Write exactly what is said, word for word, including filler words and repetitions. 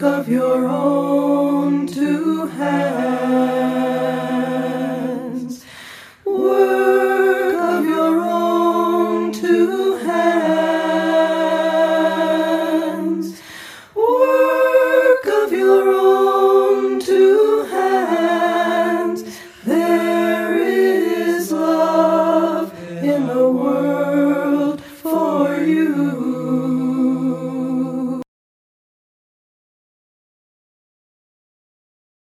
work of your own two hands, work of your own two hands, work of your own two hands. There is love in the world for you.